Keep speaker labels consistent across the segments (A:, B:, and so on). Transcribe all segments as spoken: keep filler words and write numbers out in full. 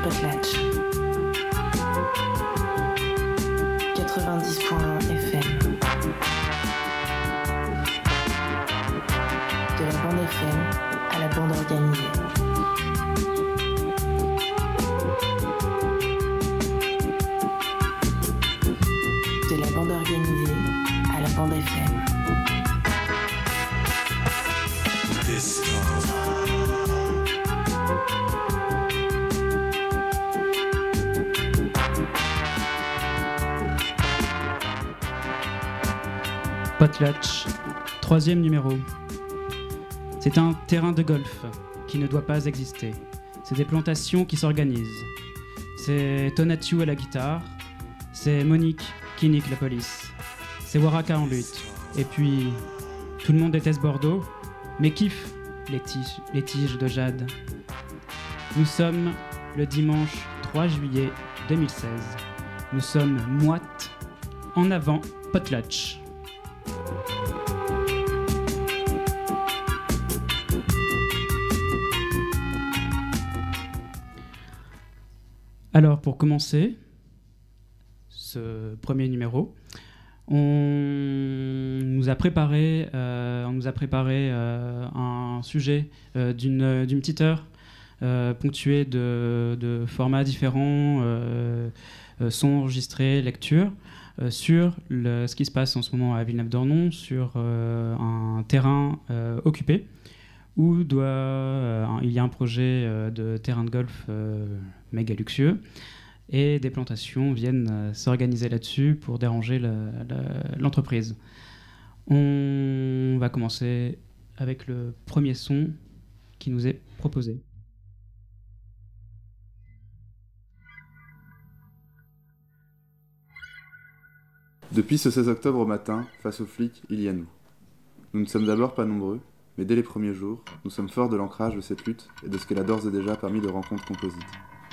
A: Potlatch quatre-vingt-dix point un F M. De la bande F M à la bande organisée. De la bande organisée à la bande F M.
B: Potlatch, troisième numéro. C'est un terrain de golf qui ne doit pas exister. C'est des plantations qui s'organisent. C'est Tonatiuh à la guitare. C'est Monique qui nique la police. C'est Waraka en lutte. Et puis, tout le monde déteste Bordeaux, mais kiffe les tiges, les tiges de jade. Nous sommes le dimanche trois juillet deux mille seize. Nous sommes moites. En avant, Potlatch. Alors, pour commencer ce premier numéro, on nous a préparé, euh, on nous a préparé euh, un sujet euh, d'une, d'une petite heure, euh, ponctué de, de formats différents, euh, euh, sons enregistrés, lectures, euh, sur le, ce qui se passe en ce moment à Villeneuve-d'Ornon, sur euh, un terrain euh, occupé, où doit, euh, il y a un projet euh, de terrain de golf euh, méga luxueux, et des plantations viennent euh, s'organiser là-dessus pour déranger le, le, l'entreprise. On va commencer avec le premier son qui nous est proposé.
C: Depuis ce seize octobre au matin, face aux flics, il y a nous. Nous ne sommes d'abord pas nombreux, mais dès les premiers jours, nous sommes forts de l'ancrage de cette lutte et de ce qu'elle a d'ores et déjà permis de rencontres composites.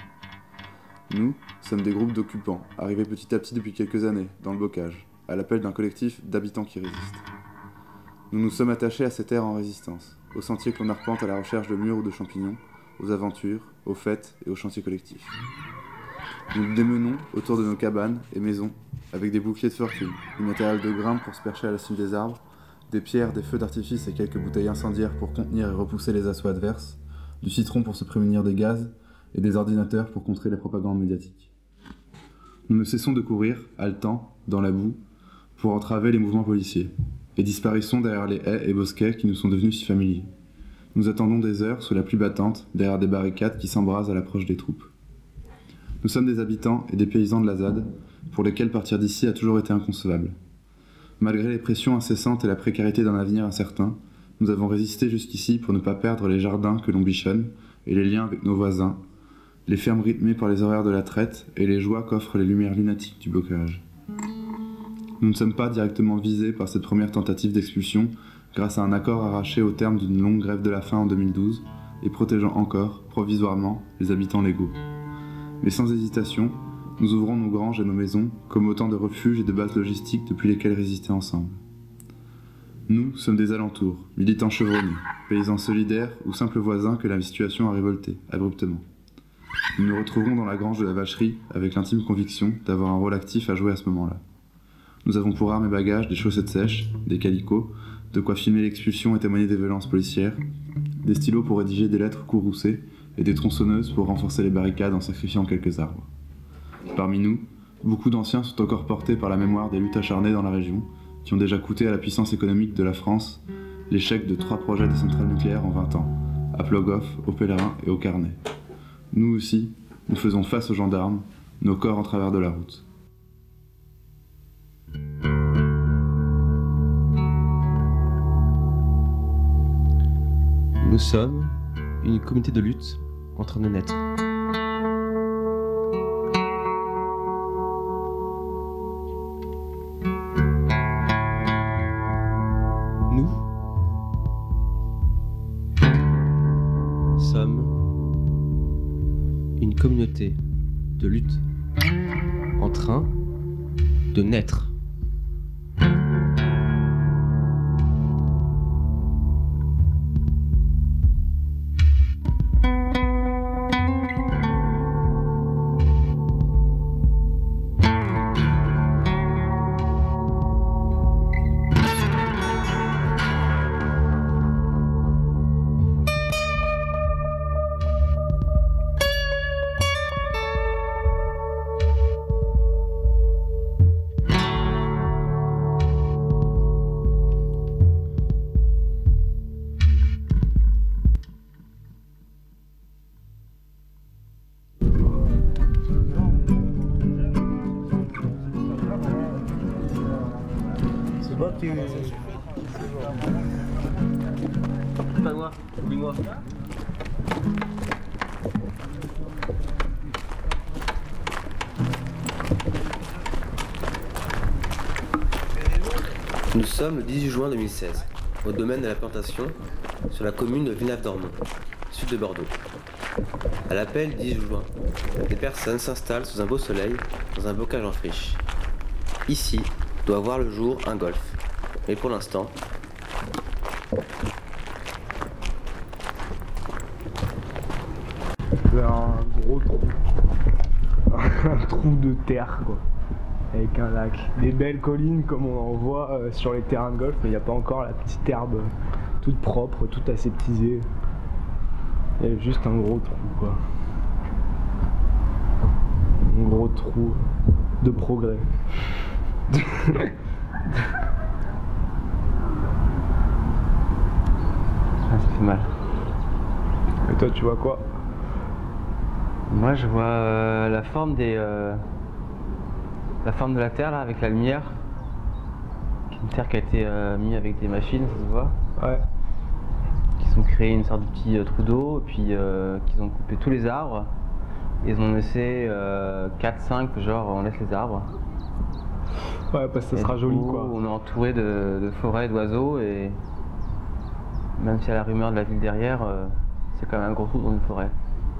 C: Nous sommes des groupes d'occupants, arrivés petit à petit depuis quelques années, dans le bocage, à l'appel d'un collectif d'habitants qui résistent. Nous nous sommes attachés à cette ère en résistance, aux sentiers qu'on arpente à la recherche de murs ou de champignons, aux aventures, aux fêtes et aux chantiers collectifs. Nous nous démenons autour de nos cabanes et maisons, avec des boucliers de fortune, du matériel de grimpe pour se percher à la cime des arbres, des pierres, des feux d'artifice et quelques bouteilles incendiaires pour contenir et repousser les assauts adverses, du citron pour se prémunir des gaz, et des ordinateurs pour contrer les propagandes médiatiques. Nous ne cessons de courir, haletant, dans la boue, pour entraver les mouvements policiers, et disparaissons derrière les haies et bosquets qui nous sont devenus si familiers. Nous attendons des heures sous la pluie battante, derrière des barricades qui s'embrasent à l'approche des troupes. Nous sommes des habitants et des paysans de la Z A D, pour lesquels partir d'ici a toujours été inconcevable. Malgré les pressions incessantes et la précarité d'un avenir incertain, nous avons résisté jusqu'ici pour ne pas perdre les jardins que l'on bichonne et les liens avec nos voisins, les fermes rythmées par les horaires de la traite et les joies qu'offrent les lumières lunatiques du bocage. Nous ne sommes pas directement visés par cette première tentative d'expulsion grâce à un accord arraché au terme d'une longue grève de la faim en deux mille douze et protégeant encore, provisoirement, les habitants légaux. Mais sans hésitation, nous ouvrons nos granges et nos maisons comme autant de refuges et de bases logistiques depuis lesquelles résister ensemble. Nous sommes des alentours, militants chevronnés, paysans solidaires ou simples voisins que la situation a révoltés, abruptement. Nous nous retrouvons dans la grange de la vacherie avec l'intime conviction d'avoir un rôle actif à jouer à ce moment-là. Nous avons pour armes et bagages des chaussettes sèches, des calicots, de quoi filmer l'expulsion et témoigner des violences policières, des stylos pour rédiger des lettres courroucées et des tronçonneuses pour renforcer les barricades en sacrifiant quelques arbres. Parmi nous, beaucoup d'anciens sont encore portés par la mémoire des luttes acharnées dans la région, qui ont déjà coûté à la puissance économique de la France l'échec de trois projets de centrales nucléaires en vingt ans, à Plogoff, au Pèlerin et au Carnet. Nous aussi, nous faisons face aux gendarmes, nos corps en travers de la route.
D: Nous sommes une communauté de lutte en train de naître. Nous sommes une communauté de lutte en train de naître. Oui, oui, oui. Pas moi, oublie-moi. Nous sommes le dix-huit juin deux mille seize, au domaine de la plantation, sur la commune de Villeneuve-d'Ornon, sud de Bordeaux. À l'appel dix-huit juin, des personnes s'installent sous un beau soleil, dans un bocage en friche. Ici doit voir le jour un golf. Mais pour l'instant,
E: c'est un gros trou. Un trou de terre, quoi. Avec un lac. Des belles collines comme on en voit euh, sur les terrains de golf, mais il n'y a pas encore la petite herbe euh, toute propre, toute aseptisée. Il y a juste un gros trou, quoi. Un gros trou de progrès. Ah,
F: ça fait mal.
E: Et toi, tu vois quoi?
F: Moi, je vois euh, la forme des, euh, la forme de la terre là, avec la lumière. Une terre qui a été euh, mise avec des machines, ça se voit.
E: Ouais.
F: Qui ont créé une sorte de petit euh, trou d'eau, et puis euh, qu'ils ont coupé tous les arbres. Ils ont laissé euh, quatre cinq, genre on laisse les arbres.
E: Ouais, parce que ça
F: et
E: sera joli,
F: coup,
E: quoi.
F: On est entouré de, de forêts, d'oiseaux, et même s'il y a la rumeur de la ville derrière, euh, c'est quand même un gros trou dans une forêt.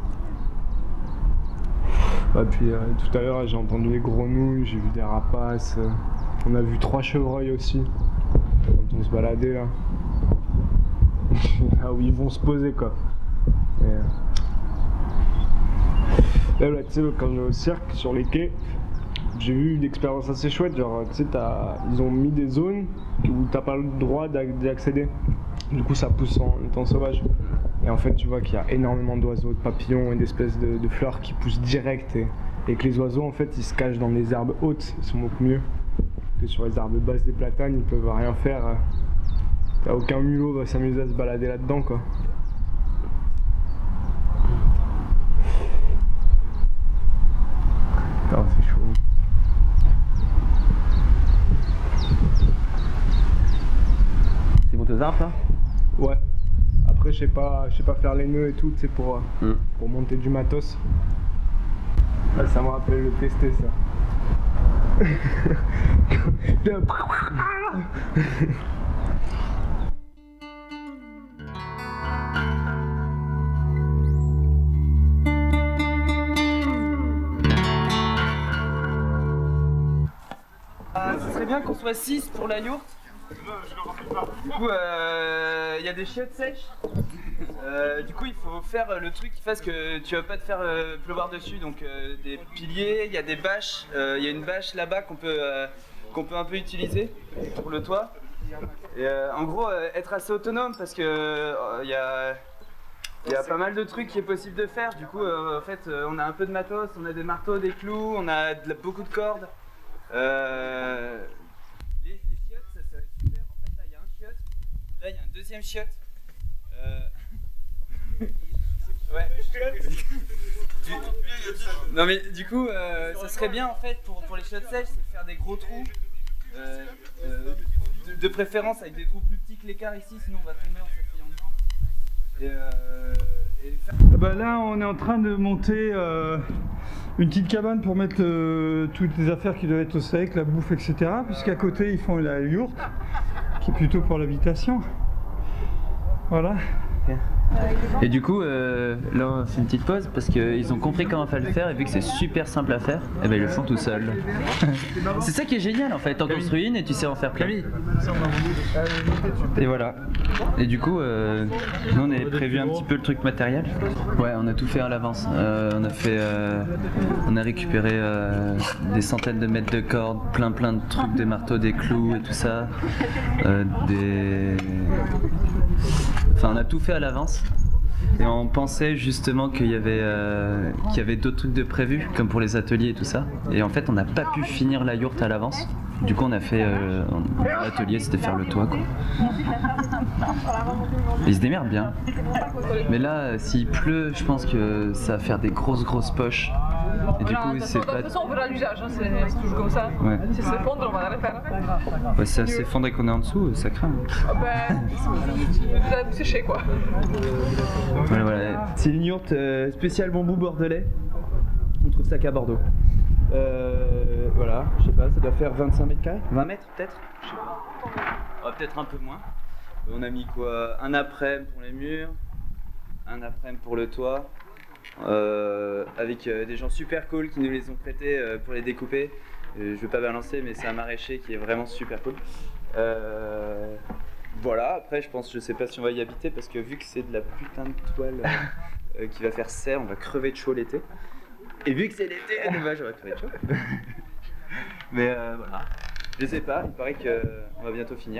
E: Ouais, puis euh, tout à l'heure j'ai entendu les grenouilles, j'ai vu des rapaces, euh, on a vu trois chevreuils aussi quand on se baladait là. Là où ils vont se poser, quoi. Et, euh... là, là tu sais, quand je vais au cirque sur les quais, j'ai eu une expérience assez chouette, genre tu sais, ils ont mis des zones où t'as pas le droit d'y accéder. Du coup ça pousse en temps sauvage. Et en fait tu vois qu'il y a énormément d'oiseaux, de papillons et d'espèces de, de fleurs qui poussent direct, et, et que les oiseaux en fait ils se cachent dans les herbes hautes, ils sont beaucoup mieux que sur les herbes basses des platanes, ils peuvent rien faire. T'as aucun mulot va s'amuser à se balader là-dedans, quoi. Putain, c'est chaud.
F: C'est monté aux arbres là?
E: Ouais. Après je sais pas, je sais pas faire les nœuds et tout, tu sais, pour, mm. pour monter du matos. Ah, ça me rappelle le tester, ça.
G: Euh, ce serait bien qu'on soit six pour la yourte. Du coup, il euh, y a des chiottes sèches. Euh, du coup, il faut faire le truc qui fasse que tu vas pas te faire euh, pleuvoir dessus. Donc, euh, des piliers, il y a des bâches. Il euh, y a une bâche là-bas qu'on peut, euh, qu'on peut un peu utiliser pour le toit. Et, euh, en gros, euh, être assez autonome parce que il euh, y a. Il y a pas mal de trucs qui est possible de faire. Du coup, euh, en fait, euh, on a un peu de matos, on a des marteaux, des clous, on a de, beaucoup de cordes. Euh, les, les chiottes, ça serait super. En fait, là, il y a un chiotte. Là, il y a un deuxième chiotte. Euh... ouais. Du... Non, mais du coup, euh, ça serait bien en fait pour, pour les chiottes sèches, c'est de faire des gros trous. Euh, euh, de, de préférence avec des trous plus petits que l'écart ici, sinon on va tomber en s'appuyant dedans. Et, euh, et faire...
H: bah là, on est en train de monter euh, une petite cabane pour mettre euh, toutes les affaires qui doivent être au sec, la bouffe, et cetera. Puisqu'à côté, ils font la yourte, qui est plutôt pour l'habitation. Voilà.
I: Et du coup, euh, là on fait une petite pause parce qu'ils ont compris comment fallait le faire, et vu que c'est super simple à faire, et ben ils le font tout seuls. C'est ça qui est génial en fait, t'en construis une et tu sais en faire plein. Et voilà. Et du coup, euh, nous on avait prévu un petit peu le truc matériel. Ouais, on a tout fait à l'avance. Euh, on a fait, euh, on a récupéré euh, des centaines de mètres de cordes, plein plein de trucs, des marteaux, des clous et tout ça, euh, des Enfin, on a tout fait à l'avance et on pensait justement qu'il y avait, euh, qu'il y avait d'autres trucs de prévus, comme pour les ateliers et tout ça. Et en fait, on n'a pas pu finir la yourte à l'avance. Du coup, on a fait euh, l'atelier, c'était faire le toit, quoi. Et ils se démerdent bien. Mais là, s'il pleut, je pense que ça va faire des grosses grosses poches. Et du
J: Voilà,
I: coup,
J: de
I: c'est
J: toute
I: pas.
J: façon, on verra l'usage, hein, c'est c'est toujours comme ça.
I: Ouais.
J: Si ça s'effondre, on va la refaire.
I: Ouais, ça s'effondre et qu'on est en dessous, ça craint.
J: Ah ben, vous allez vous sécher quoi.
I: Voilà, voilà.
G: C'est une yourte euh, spéciale bambou bordelais. On trouve ça qu'à Bordeaux. Euh, voilà, je sais pas, ça doit faire vingt-cinq mètres carrés, vingt mètres peut-être. Je sais pas. Oh, peut-être un peu moins. On a mis quoi? Un après-midi pour les murs, un après-midi pour le toit, euh, avec euh, des gens super cool qui nous les ont prêtés euh, pour les découper. Euh, je veux pas balancer, mais c'est un maraîcher qui est vraiment super cool. Euh, voilà, après je pense, je sais pas si on va y habiter parce que vu que c'est de la putain de toile euh, qui va faire serre, on va crever de chaud l'été. Et vu que c'est l'été, à dommage, on va crever de chaud. Mais euh, voilà, je sais pas, il paraît qu'on va bientôt finir.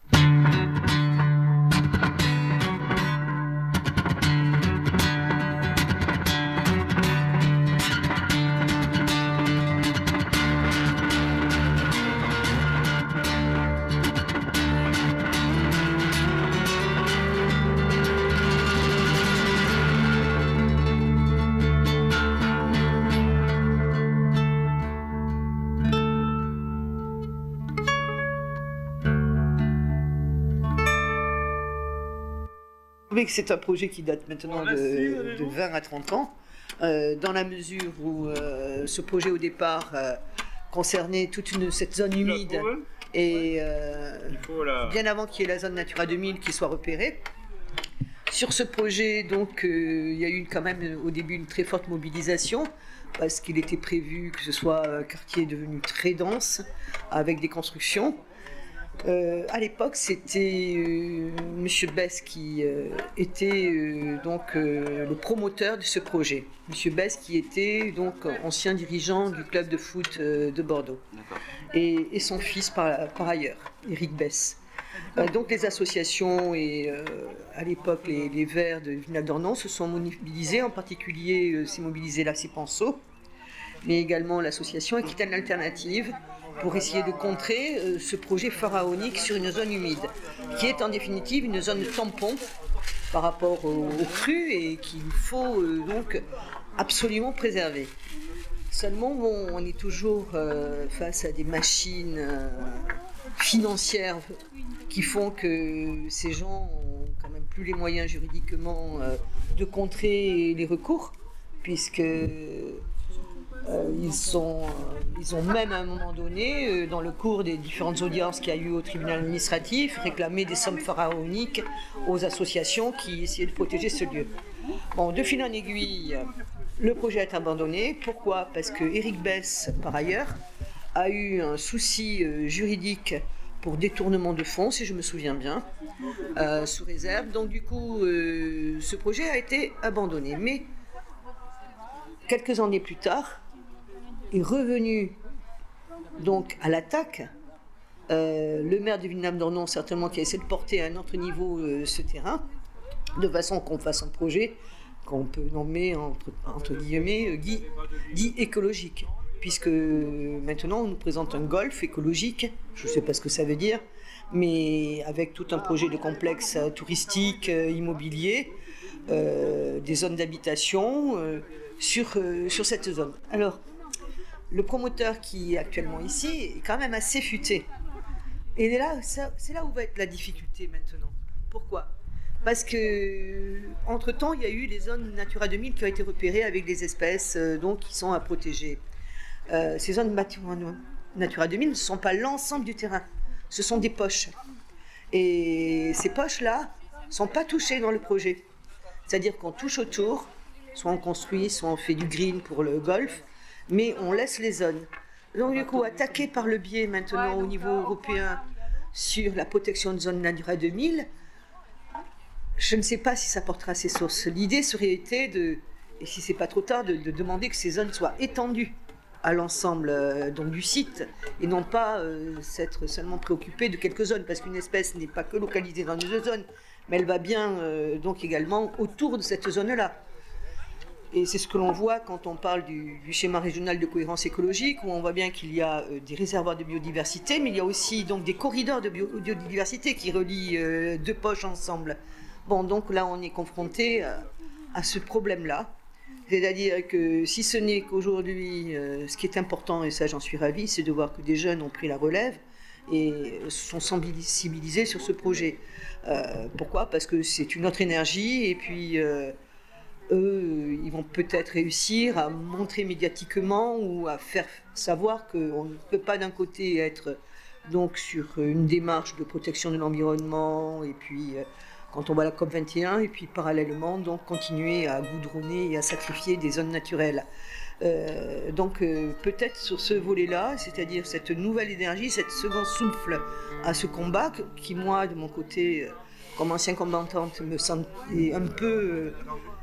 K: C'est un projet qui date maintenant de, de vingt à trente ans, euh, dans la mesure où euh, ce projet au départ euh, concernait toute une, cette zone humide et euh, bien avant qu'il y ait la zone Natura deux mille qui soit repérée. Sur ce projet, donc, euh, il y a eu quand même au début une très forte mobilisation parce qu'il était prévu que ce soit un quartier devenu très dense avec des constructions. Euh, à l'époque, c'était euh, Monsieur Besse qui euh, était euh, donc euh, le promoteur de ce projet. Monsieur Besse qui était donc ancien dirigeant du club de foot euh, de Bordeaux et, et son fils par, par ailleurs, Éric Besse. Euh, donc les associations et euh, à l'époque les, les Verts de Villeneuve-d'Ornon se sont mobilisés, en particulier euh, s'est mobilisé la Cépenceau, mais également l'association Aquitaine Alternative, pour essayer de contrer euh, ce projet pharaonique sur une zone humide, qui est en définitive une zone tampon par rapport au, au cru et qu'il faut euh, donc absolument préserver. Seulement, bon, on est toujours euh, face à des machines euh, financières qui font que ces gens ont quand même plus les moyens juridiquement euh, de contrer les recours, puisque Euh, ils, sont, euh, ils ont même à un moment donné, euh, dans le cours des différentes audiences qu'il y a eu au tribunal administratif, réclamé des sommes pharaoniques aux associations qui essayaient de protéger ce lieu. Bon, de fil en aiguille, le projet est abandonné. Pourquoi? Parce que Éric Besse, par ailleurs, a eu un souci euh, juridique pour détournement de fonds, si je me souviens bien, euh, sous réserve. Donc du coup, euh, ce projet a été abandonné. Mais quelques années plus tard, est revenu donc à l'attaque. Euh, le maire de Villeneuve-d'Ornon, certainement, qui a essayé de porter à un autre niveau euh, ce terrain, de façon qu'on fasse un projet qu'on peut nommer entre, entre guillemets dit, dit écologique, puisque maintenant on nous présente un golf écologique, je ne sais pas ce que ça veut dire, mais avec tout un projet de complexe touristique, euh, immobilier, euh, des zones d'habitation euh, sur, euh, sur cette zone. Alors, le promoteur qui est actuellement ici est quand même assez futé. Et là, c'est là où va être la difficulté maintenant. Pourquoi? Parce que entre-temps, il y a eu les zones Natura deux mille qui ont été repérées avec des espèces euh, donc, qui sont à protéger. Euh, ces zones Natura deux mille ne sont pas l'ensemble du terrain. Ce sont des poches. Et ces poches-là ne sont pas touchées dans le projet. C'est-à-dire qu'on touche autour, soit on construit, soit on fait du green pour le golf, mais on laisse les zones. Donc du coup, attaquer par le biais maintenant au niveau européen sur la protection de zone Natura deux mille, je ne sais pas si ça portera ses sources. L'idée serait été de, et si c'est pas trop tard, de, de demander que ces zones soient étendues à l'ensemble euh, donc du site et non pas euh, s'être seulement préoccupé de quelques zones, parce qu'une espèce n'est pas que localisée dans une zone, mais elle va bien euh, donc également autour de cette zone-là. Et c'est ce que l'on voit quand on parle du, du schéma régional de cohérence écologique, où on voit bien qu'il y a euh, des réservoirs de biodiversité, mais il y a aussi donc des corridors de bio, biodiversité qui relient euh, deux poches ensemble. Bon, donc là, on est confronté à, à ce problème-là. C'est-à-dire que si ce n'est qu'aujourd'hui, euh, ce qui est important, et ça j'en suis ravie, c'est de voir que des jeunes ont pris la relève et sont sensibilisés sur ce projet. Euh, pourquoi ? Parce que c'est une autre énergie et puis euh, eux, ils vont peut-être réussir à montrer médiatiquement ou à faire savoir qu'on ne peut pas d'un côté être donc sur une démarche de protection de l'environnement et puis euh, quand on voit la COP vingt et un et puis parallèlement donc continuer à goudronner et à sacrifier des zones naturelles. Euh, donc euh, peut-être sur ce volet-là, c'est-à-dire cette nouvelle énergie, cette second souffle à ce combat qui moi de mon côté, euh, comme ancienne combattante, me sentait un peu euh,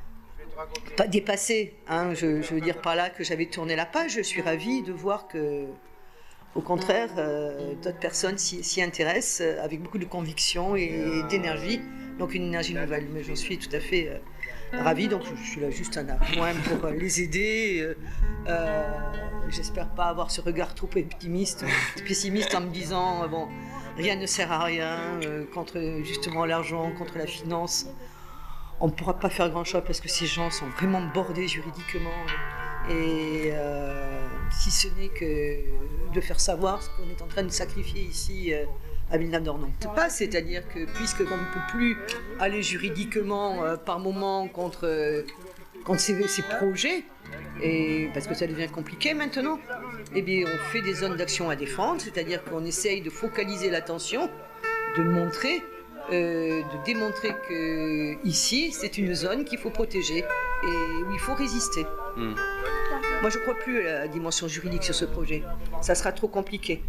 K: pas dépassée. Hein, je, je veux dire par là que j'avais tourné la page. Je suis ravie de voir que, au contraire, euh, d'autres personnes s'y, s'y intéressent euh, avec beaucoup de conviction et d'énergie. Donc une énergie nouvelle. Mais j'en suis tout à fait euh, ravie, donc je suis là juste un appoint pour les aider. Euh, euh, j'espère pas avoir ce regard trop optimiste, pessimiste en me disant euh, bon, rien ne sert à rien euh, contre justement l'argent, contre la finance. On ne pourra pas faire grand-chose parce que ces gens sont vraiment bordés juridiquement. Et euh, si ce n'est que de faire savoir ce qu'on est en train de sacrifier ici euh, à Villeneuve-d'Ornon. Pas, c'est-à-dire que puisqu'on ne peut plus aller juridiquement euh, par moment contre, euh, contre ces, ces projets, et parce que ça devient compliqué maintenant, eh bien on fait des zones d'action à défendre, c'est-à-dire qu'on essaye de focaliser l'attention, de montrer, euh, de démontrer que ici c'est une zone qu'il faut protéger et où il faut résister. Mmh. Moi je ne crois plus à la dimension juridique sur ce projet, ça sera trop compliqué.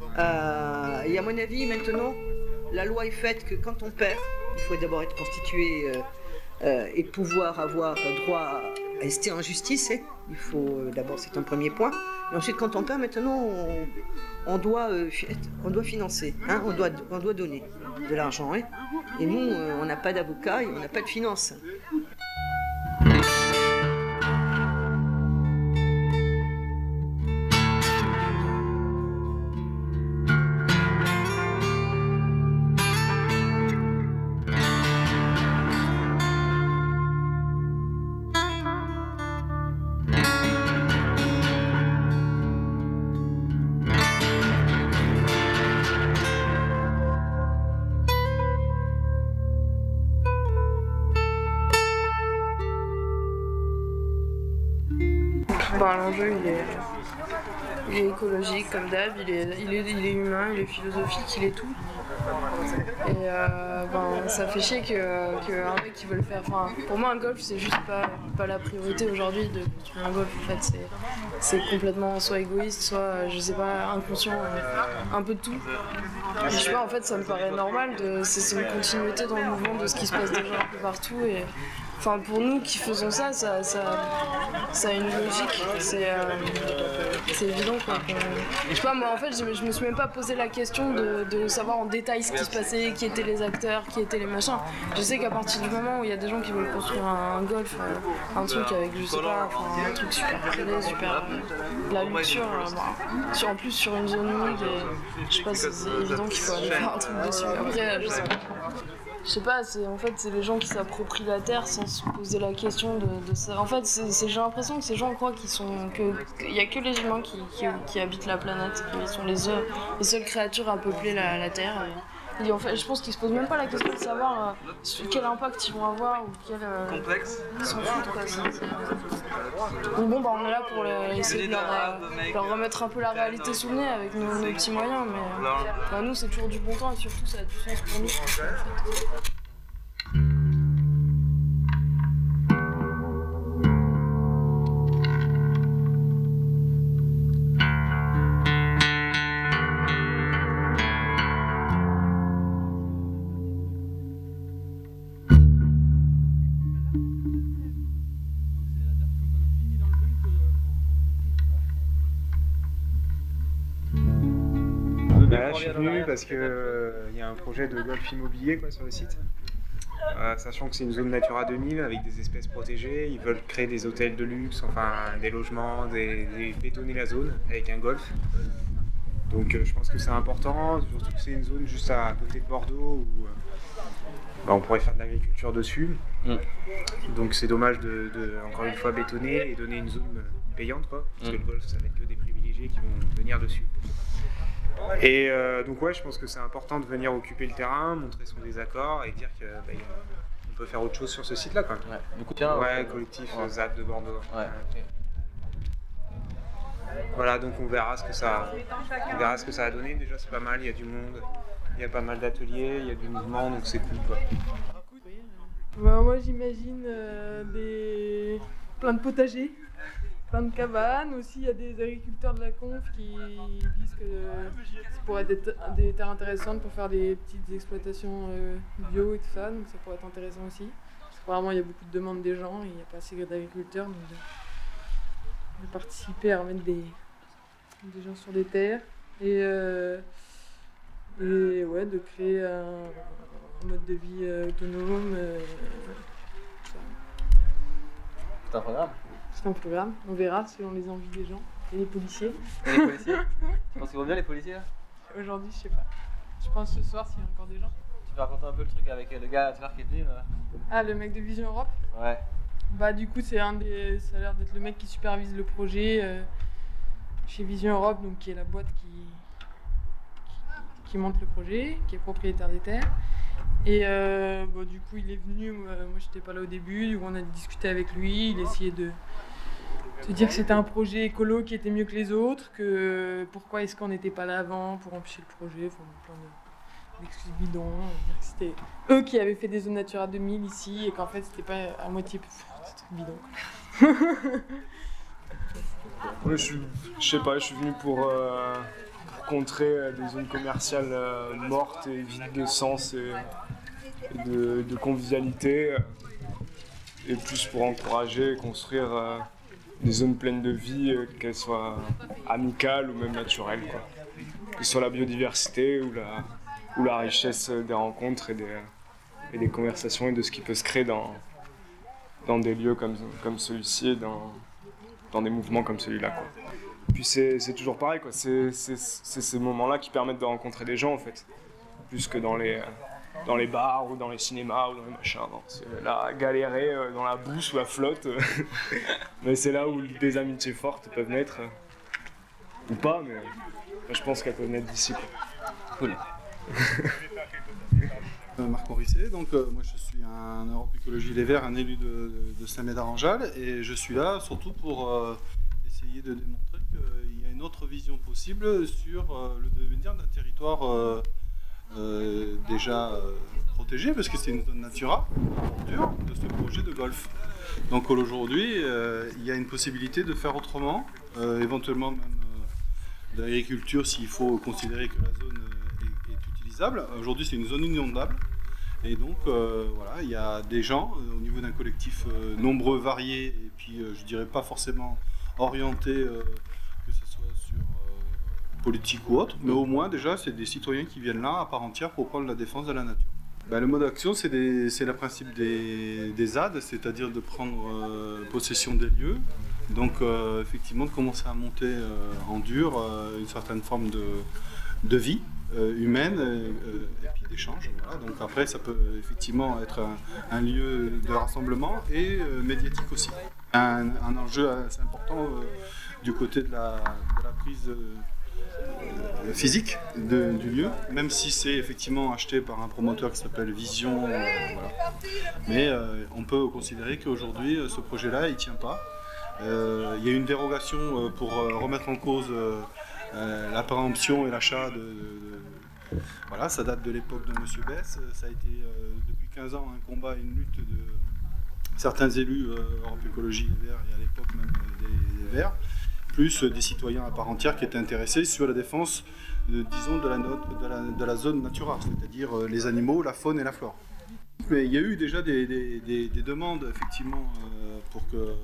K: Euh, et à mon avis, maintenant, la loi est faite que quand on perd, il faut d'abord être constitué euh, euh, et pouvoir avoir droit à rester en justice. Hein. Il faut euh, d'abord, c'est un premier point. Et ensuite, quand on perd, maintenant, on, on, doit, euh, on doit financer, hein. on, doit, on doit donner de l'argent. Hein. Et nous, euh, on n'a pas d'avocat et on n'a pas de finances.
L: Ben, l'enjeu il est, il est écologique comme d'hab, il est, il, est, il est humain, il est philosophique, il est tout. Et euh, ben, ça fait chier qu'un que mec qui veut le faire. Enfin, pour moi, un golf, c'est juste pas, pas la priorité aujourd'hui de construire un golf. En fait, c'est complètement soit égoïste, soit, je sais pas, inconscient, un peu de tout. Et je sais pas, en fait, ça me paraît normal. C'est une continuité dans le mouvement de ce qui se passe déjà un peu partout. Et, enfin, pour nous qui faisons ça, ça, ça, ça a une logique, c'est euh, évident quoi. Je sais pas, moi en fait, je, je me suis même pas posé la question de, de savoir en détail ce qui se passait, qui étaient les acteurs, qui étaient les machins. Je sais qu'à partir du moment où il y a des gens qui veulent construire un, un golf, un truc avec, je sais pas, enfin, un truc super privé, super. Euh, la luxure, euh, bah, sur, en plus sur une zone humide, et, je sais pas, c'est évident qu'il faut aller faire un truc dessus. Après, je sais pas. Je sais pas, c'est en fait c'est les gens qui s'approprient la terre sans se poser la question de, de ça. En fait, j'ai l'impression que ces gens croient qu'ils sont que il y a que les humains qui, qui, qui habitent la planète, qui sont les, les seules créatures à peupler la, la terre. Et, et en fait, je pense qu'ils se posent même pas la question de savoir euh, quel impact ils vont avoir ou quel. Euh, Complexe. Ils s'en foutent quoi. Donc bon, bah on est là pour les, essayer de leur, euh, leur remettre un peu la réalité sous le nez avec nos, nos petits moyens, mais euh, bah, nous c'est toujours du bon temps et surtout ça a du sens pour nous. En fait.
M: Là, je suis venu parce qu'il euh, y a un projet de golf immobilier quoi, sur le site. Euh, sachant que c'est une zone Natura deux mille avec des espèces protégées, ils veulent créer des hôtels de luxe, enfin des logements, des, des bétonner la zone avec un golf. Donc euh, je pense que c'est important, surtout que c'est une zone juste à côté de Bordeaux où euh, bah, on pourrait faire de l'agriculture dessus.
D: Mm.
M: Donc c'est dommage de, de, encore une fois, bétonner et donner une zone payante, quoi, parce
D: Mm.
M: que le golf, ça va être que des privilégiés qui vont venir dessus. Et euh, donc ouais, je pense que c'est important de venir occuper le terrain, montrer son désaccord et dire que bah, y a, on peut faire autre chose sur ce site-là, quand même.
D: Ouais, du coup, tiens,
M: ouais,
D: euh,
M: collectif
D: ouais.
M: Z A D de Bordeaux.
D: Ouais.
M: Ouais. Voilà, donc on verra ce que ça, on verra ce que ça a donné. Déjà, c'est pas mal, il y a du monde, il y a pas mal d'ateliers, il y a du mouvement, donc c'est cool, quoi.
L: Bah, moi j'imagine euh, des... plein de potagers, plein de cabanes. Aussi il y a des agriculteurs de la conf qui disent que ça pourrait être des, des terres intéressantes pour faire des petites exploitations euh, bio et tout ça, donc ça pourrait être intéressant aussi. Parce qu'apparemment il y a beaucoup de demandes des gens et il n'y a pas assez d'agriculteurs, donc de, de participer à remettre des, des gens sur des terres. Et, euh, et ouais, de créer un, un mode de vie euh, autonome. Euh,
D: C'est un programme.
L: C'est un programme, on verra selon les envies des gens. Et les policiers.
D: Et les policiers. Tu penses qu'ils vont bien, les policiers là?
L: Aujourd'hui, je sais pas. Je pense ce soir s'il y a encore des gens.
D: Tu peux raconter un peu le truc avec le gars tout à l'heure qui est venu là?
L: Ah, le mec de Vision Europe?
D: Ouais.
L: Bah du coup, c'est un des... ça a l'air d'être le mec qui supervise le projet euh, chez Vision Europe, donc qui est la boîte qui... qui monte le projet, qui est propriétaire des terres. Et euh, bon, du coup, il est venu, moi, moi j'étais pas là au début, on a discuté avec lui, il essayait de, de dire que c'était un projet écolo qui était mieux que les autres, que pourquoi est-ce qu'on n'était pas là avant pour empêcher le projet, enfin plein de- d'excuses bidons, dire que c'était eux qui avaient fait des zones Natura deux mille ici et qu'en fait c'était pas à moitié pff, des trucs bidons.
E: Moi, je suis, je sais pas, je suis venu pour, euh, pour contrer euh, des zones commerciales euh, mortes et vides de sens et, et de, de convivialité, euh, et plus pour encourager et construire euh, des zones pleines de vie, euh, qu'elles soient amicales ou même naturelles, quoi. Que ce soit la biodiversité ou la, ou la richesse des rencontres et des, et des conversations et de ce qui peut se créer dans, dans des lieux comme, comme celui-ci et dans, dans des mouvements comme celui-là, quoi. Puis c'est, c'est toujours pareil, quoi. C'est, c'est, c'est ces moments-là qui permettent de rencontrer des gens, en fait. Plus que dans les, dans les bars ou dans les cinémas ou dans les machins. Non. C'est là, galérer euh, dans la boue sous la flotte. Mais c'est là où des amitiés fortes peuvent naître. euh, Ou pas, mais euh, je pense qu'elles peuvent naître d'ici, quoi.
D: Cool.
N: Euh, Marc Morisset, donc euh, moi je suis un Europe Écologie Les Verts, un élu de, de, de Saint-Médard-en-Jalles, et je suis là surtout pour euh, essayer de démontrer qu'il y a une autre vision possible sur euh, le devenir d'un territoire euh, euh, déjà euh, protégé, parce que c'est une zone Natura, en bordure de ce projet de golf. Donc aujourd'hui, euh, il y a une possibilité de faire autrement, euh, éventuellement même euh, de l'agriculture s'il faut considérer que la zone euh, est, est utilisable. Aujourd'hui c'est une zone inondable. Et donc euh, voilà, il y a des gens euh, au niveau d'un collectif euh, nombreux, variés, et puis euh, je dirais pas forcément orientés, euh, que ce soit sur euh, politique ou autre, mais au moins déjà c'est des citoyens qui viennent là à part entière pour prendre la défense de la nature. Ben, le mode d'action c'est le principe des, des Z A D, c'est-à-dire de prendre euh, possession des lieux, donc euh, effectivement de commencer à monter euh, en dur euh, une certaine forme de, de vie. Euh, humaine euh, et puis d'échange. Voilà. Donc après, ça peut effectivement être un, un lieu de rassemblement et euh, médiatique aussi. Un, un enjeu assez important euh, du côté de la, de la prise euh, physique de, du lieu, même si c'est effectivement acheté par un promoteur qui s'appelle Vision. Euh, voilà. Mais euh, on peut considérer qu'aujourd'hui, ce projet-là, il ne tient pas. Euh, il y a une dérogation pour remettre en cause euh, Euh, la préemption et l'achat de, de, de... Voilà, ça date de l'époque de Monsieur Bess. Ça a été euh, depuis quinze ans un combat et une lutte de certains élus euh, Europe Écologie Les Verts et à l'époque même euh, des, des Verts, plus euh, des citoyens à part entière qui étaient intéressés sur la défense, de, disons, de la, note, de, la, de la zone Natura, c'est-à-dire euh, les animaux, la faune et la flore. Mais il y a eu déjà des, des, des, des demandes effectivement euh, pour que euh,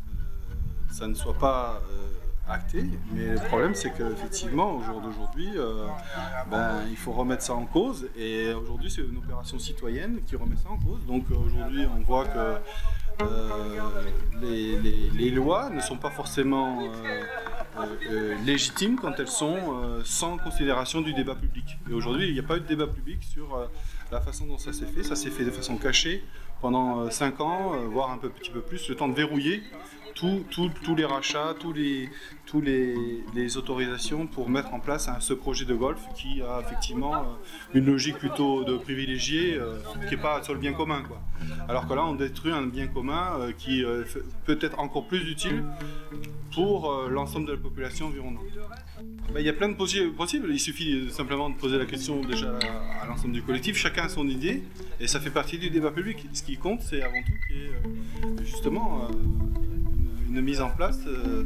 N: ça ne soit pas euh, acté, mais le problème c'est qu'effectivement au jour d'aujourd'hui euh, ben, il faut remettre ça en cause, et aujourd'hui c'est une opération citoyenne qui remet ça en cause. Donc aujourd'hui on voit que euh, les, les, les lois ne sont pas forcément euh, euh, légitimes quand elles sont euh, sans considération du débat public. Et aujourd'hui, il n'y a pas eu de débat public sur euh, la façon dont ça s'est fait. Ça s'est fait de façon cachée pendant cinq ans, euh, voire un peu, petit peu plus, le temps de verrouiller tous tout, tout les rachats, tous les, tous les, les autorisations pour mettre en place un, ce projet de golf qui a effectivement euh, une logique plutôt de privilégié, euh, qui n'est pas sur le bien commun, quoi. Alors que là, on détruit un bien commun euh, qui euh, peut être encore plus utile pour euh, l'ensemble de la population environnante. Ben, il y a plein de possibles, il suffit simplement de poser la question déjà à, à l'ensemble du collectif, chacun a son idée, et ça fait partie du débat public. Ce qui compte, c'est avant tout qu'il y ait euh, justement euh, une, une mise en place euh,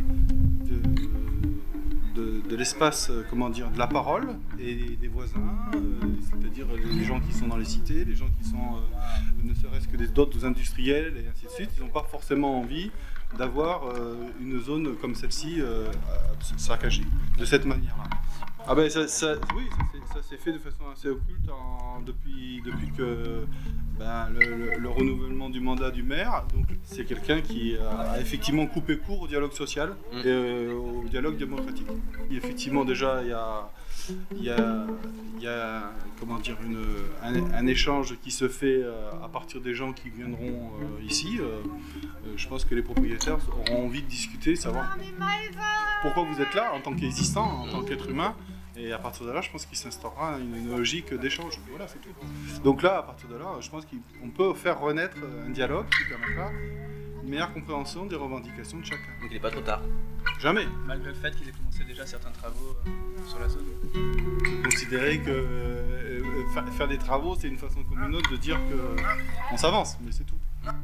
N: de, de, de l'espace, euh, comment dire, de la parole et des, des voisins, euh, c'est-à-dire les gens qui sont dans les cités, les gens qui sont euh, ne serait-ce que des d'autres industriels et ainsi de suite, ils n'ont pas forcément envie d'avoir euh, une zone comme celle-ci euh, saccagée, de cette manière-là. Ah ben ça, ça, oui, ça s'est fait de façon assez occulte en, depuis, depuis que ben, le, le, le renouvellement du mandat du maire. Donc c'est quelqu'un qui a, a effectivement coupé court au dialogue social mmh. et euh, au dialogue démocratique. Et effectivement déjà il y a, il y a, il y a comment dire, une, un, un échange qui se fait euh, à partir des gens qui viendront euh, ici. Euh, euh, je pense que les propriétaires auront envie de discuter, savoir pourquoi vous êtes là en tant qu'existant, en tant qu'être humain. Et à partir de là, je pense qu'il s'instaurera une, une logique d'échange. Voilà, c'est tout. Donc là, à partir de là, je pense qu'on peut faire renaître un dialogue qui permettra une meilleure compréhension des revendications de chacun.
D: Donc il n'est pas trop tard.
N: Jamais.
G: Malgré le fait qu'il ait commencé déjà certains travaux euh, sur la zone.
N: Considérer que euh, faire des travaux, c'est une façon comme une autre de dire qu'on s'avance, mais c'est tout.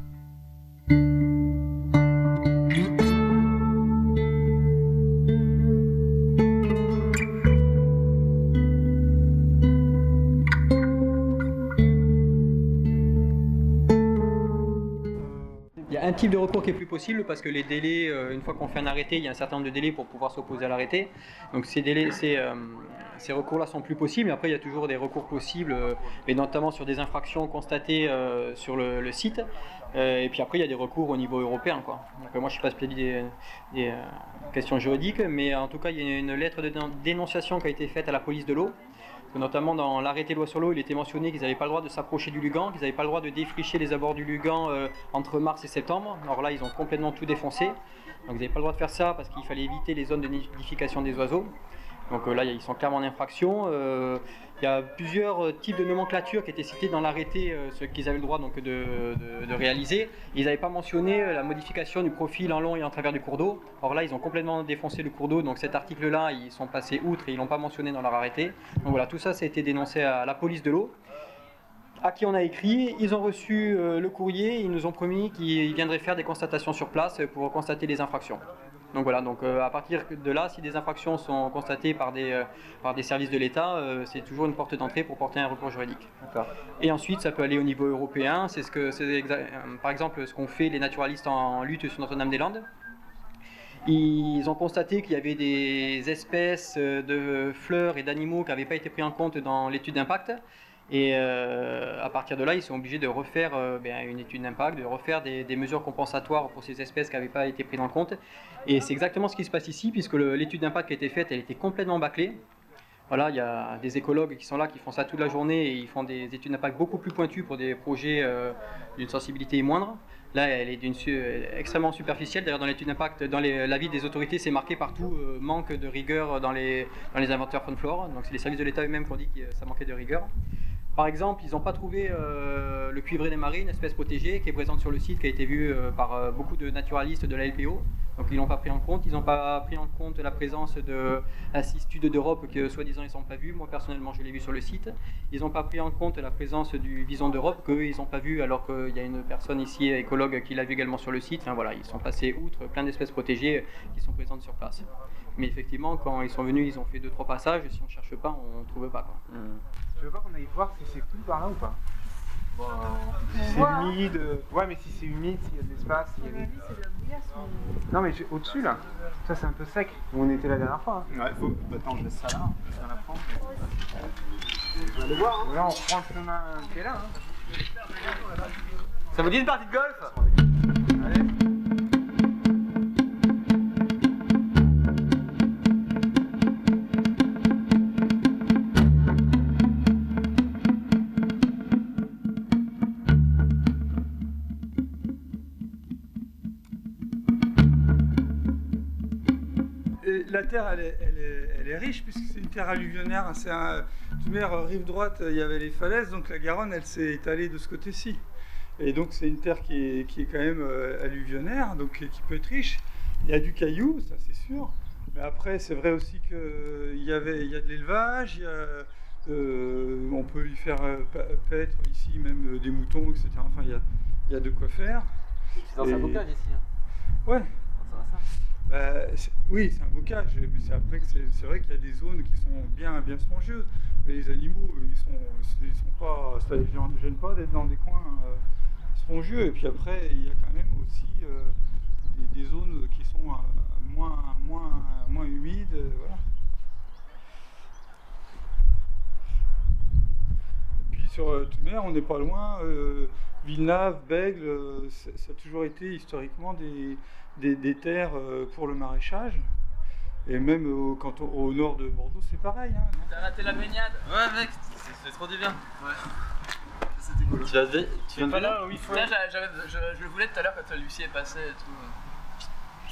O: Un type de recours qui est plus possible parce que les délais, euh, une fois qu'on fait un arrêté, il y a un certain nombre de délais pour pouvoir s'opposer à l'arrêté. Donc ces délais, ces, euh, ces recours-là sont plus possibles. Après, il y a toujours des recours possibles, euh, et notamment sur des infractions constatées euh, sur le, le site. Euh, et puis après, il y a des recours au niveau européen, quoi. Donc, euh, moi, je ne suis pas spécialiste des, des euh, questions juridiques, mais en tout cas, il y a une lettre de dénonciation qui a été faite à la police de l'eau. Notamment dans l'arrêté loi sur l'eau, il était mentionné qu'ils n'avaient pas le droit de s'approcher du Lugan, qu'ils n'avaient pas le droit de défricher les abords du Lugan euh, entre mars et septembre. Alors là, ils ont complètement tout défoncé. Donc ils n'avaient pas le droit de faire ça parce qu'il fallait éviter les zones de nidification des oiseaux. Donc euh, là, ils sont clairement en infraction. Euh, il y a plusieurs types de nomenclature qui étaient cités dans l'arrêté, euh, ce qu'ils avaient le droit donc, de, de, de réaliser. Ils n'avaient pas mentionné la modification du profil en long et en travers du cours d'eau. Or là, ils ont complètement défoncé le cours d'eau. Donc cet article-là, ils sont passés outre et ils ne l'ont pas mentionné dans leur arrêté. Donc voilà, tout ça, ça a été dénoncé à la police de l'eau, à qui on a écrit. Ils ont reçu euh, le courrier. Ils nous ont promis qu'ils viendraient faire des constatations sur place pour constater les infractions. Donc voilà, donc euh, à partir de là, si des infractions sont constatées par des, euh, par des services de l'État, euh, c'est toujours une porte d'entrée pour porter un recours juridique. Et ensuite, ça peut aller au niveau européen. C'est ce que, c'est euh, par exemple ce qu'ont fait les naturalistes en lutte sur Notre-Dame-des-Landes. Ils ont constaté qu'il y avait des espèces de fleurs et d'animaux qui n'avaient pas été pris en compte dans l'étude d'impact. Et euh, à partir de là, ils sont obligés de refaire euh, bien, une étude d'impact, de refaire des, des mesures compensatoires pour ces espèces qui n'avaient pas été prises en compte. Et c'est exactement ce qui se passe ici, puisque l'étude d'impact qui a été faite, elle était complètement bâclée. Voilà, il y a des écologues qui sont là, qui font ça toute la journée, et ils font des études d'impact beaucoup plus pointues pour des projets euh, d'une sensibilité moindre. Là, elle est d'une extrêmement superficielle. D'ailleurs, dans l'étude d'impact, dans l'avis des autorités, c'est marqué partout euh, manque de rigueur dans les, dans les inventaires faune flore. Donc, c'est les services de l'État eux-mêmes qui ont dit que ça manquait de rigueur. Par exemple, ils n'ont pas trouvé euh, le cuivré des marées, une espèce protégée qui est présente sur le site, qui a été vue euh, par euh, beaucoup de naturalistes de la L P O. Donc ils ne l'ont pas pris en compte. Ils n'ont pas pris en compte la présence de la cistude d'Europe que soi-disant ils n'ont pas vue. Moi personnellement, je l'ai vu sur le site. Ils n'ont pas pris en compte la présence du vison d'Europe qu'eux ils n'ont pas vu, alors qu'il y a une personne ici, écologue, qui l'a vu également sur le site. Enfin, voilà, ils sont passés outre plein d'espèces protégées qui sont présentes sur place. Mais effectivement, quand ils sont venus, ils ont fait deux trois passages. Si on ne cherche pas, on ne trouve pas, quoi. Mmh.
M: Tu veux pas qu'on aille voir si c'est tout par là ou pas? Bon, si c'est humide, euh... ouais, mais si c'est humide, s'il y a de l'espace, s'il y a des... Non, mais au-dessus là, ça c'est un peu sec. Où on était la dernière fois. Hein. Ouais, faut. Attends, je laisse ça là. On la prend. On va aller voir. Hein. Là, on reprend le chemin qui est là. Hein.
O: Ça vous dit une partie de golf? Allez.
H: et la terre, elle est, elle est, elle est riche puisque c'est une terre alluvionnaire. C'est un, de mer rive droite, il y avait les falaises, donc la Garonne, elle s'est étalée de ce côté-ci. Et donc c'est une terre qui est, qui est quand même euh, alluvionnaire, donc qui peut être riche. Il y a du caillou, ça c'est sûr. Mais après, c'est vrai aussi qu'il y avait, il y a de l'élevage. Il y a, euh, on peut y faire euh, paître ici même euh, des moutons, et cetera. Enfin, il y a, il y a de quoi faire.
O: C'est dans
H: Et...
O: un bocage ici. Hein.
H: Ouais. Bah, oui, c'est un bocage, mais c'est après que c'est vrai qu'il y a des zones qui sont bien, bien spongieuses. Mais les animaux, ils sont, ils sont pas, ça les gêne pas d'être dans des coins euh, spongieux. Et puis après, il y a quand même aussi euh, des, des zones qui sont euh, moins, moins, moins humides. Euh, voilà. Et puis sur euh, Tumer, on n'est pas loin. Euh, Villeneuve, Bègle, euh, ça a toujours été historiquement des, des, des terres euh, pour le maraîchage. Et même euh, quand on, au nord de Bordeaux, c'est pareil. Hein.
G: T'as raté la baignade?
I: Ouais, mec, ça fait trop du bien.
G: Ouais.
I: C'était cool. Tu vas de tu viens de
G: pas
I: là
G: là où il faut. Là, j'avais, je, je le voulais tout à l'heure quand Lucie est passée et tout.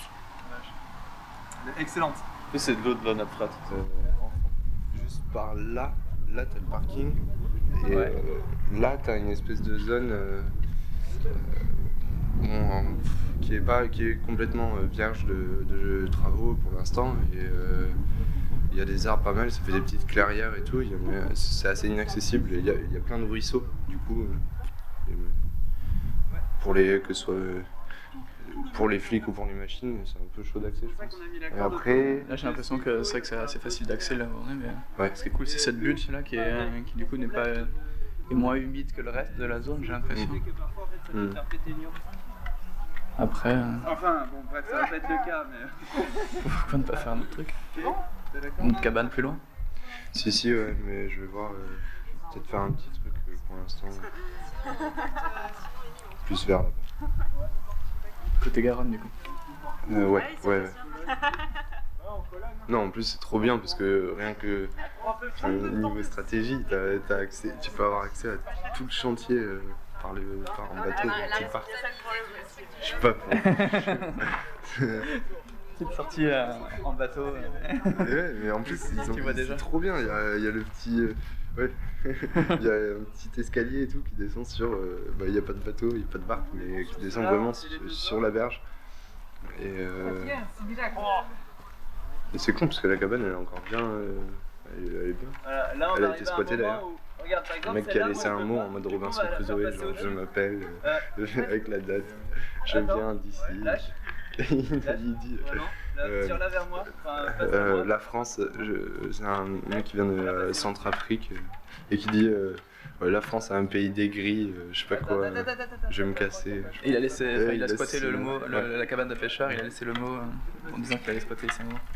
I: Elle est excellente. En plus, c'est de l'eau de la nappe phréatique.
P: Euh, juste par là, là t'as le parking. Et
I: Ouais.
P: euh, là t'as une espèce de zone euh, euh, bon, euh, qui est pas qui est complètement euh, vierge de, de travaux pour l'instant. Et euh, il y a des arbres pas mal, ça fait des petites clairières et tout. Il y a- mais c'est assez inaccessible. Et il y a, il y a plein de ruisseaux du coup. euh, et, euh, pour les que ce soit euh, pour les flics ou pour les machines, c'est un peu chaud d'accès, je pense. Et après,
I: Là, j'ai l'impression que c'est vrai que c'est assez facile d'accès là où on est, mais
P: Ouais.
I: ce qui est cool, c'est cette bulle là qui, est, qui du coup n'est pas est moins humide que le reste de la zone, j'ai l'impression.
P: Mm.
I: Après, euh,
G: Enfin, bon, bref, ça va pas être le cas, mais.
I: pourquoi ne pas faire un autre truc? Une cabane plus loin?
P: si si ouais, mais je vais voir, euh, je vais peut-être faire un petit truc euh, pour l'instant. Plus vers là-bas.
I: Côté Garonne du coup.
P: Euh, ouais, ouais, ouais. Non, en plus c'est trop bien parce que rien que enfin, niveau stratégie, t'as, t'as accès, tu peux avoir accès à tout le chantier euh, par, le, par un bateau. C'est pas, je sais pas.
I: Petite sortie euh, en bateau. euh.
P: Et ouais, mais en plus ils ont,
I: Tu vois
P: c'est
I: déjà.
P: trop bien. Il y a, il y a le petit, euh, ouais, il y a un petit escalier et tout qui descend sur. euh, bah, il n'y a pas de bateau, il n'y a pas de barque, mais qui descend vraiment sur, sur la berge. Et, euh, et c'est con parce que la cabane elle est encore bien, euh, elle, elle est bien.
G: Voilà, là, on
P: Elle a
G: arrive
P: été
G: à un
P: squattée
G: moment
P: d'ailleurs.
G: où- Regarde, par
P: Le
G: exemple,
P: mec qui a
G: celle-là,
P: laissé
G: moi,
P: un
G: je
P: mot
G: peux
P: en
G: pas.
P: mode
G: Du coup,
P: Robinson
G: on va la faire
P: Crusoe,
G: passer
P: genre
G: au-dessus.
P: je m'appelle,
G: Euh,
P: euh, avec la date, je
G: Attends.
P: viens d'ici.
G: Ouais, lâche.
P: il dit
G: Ouais, non, là,
P: euh,
G: tire-la vers moi. Enfin, passe
P: euh,
G: vers moi.
P: la France, je- c'est un mec qui vient de euh, Centrafrique euh, et qui dit euh, ouais, la France est un pays d'aigris, euh, je sais pas quoi, euh, je vais me casser.
I: Et il a laissé,
P: Ouais,
I: enfin, il a
P: laisse-
I: squatté le, le mot, le-
P: ouais.
I: la cabane de pêcheur, il a laissé le mot euh, en disant qu'il allait squatter ces mots.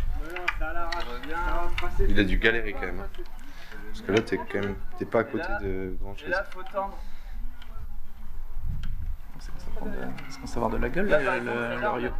P: Il a dû galérer quand même. hein. Parce que là, t'es quand même, t'es pas à côté de grand
G: Et
P: chose.
G: là, faut tendre.
I: Ça prend de- ça commence à avoir de la gueule là, le, le, le Rio.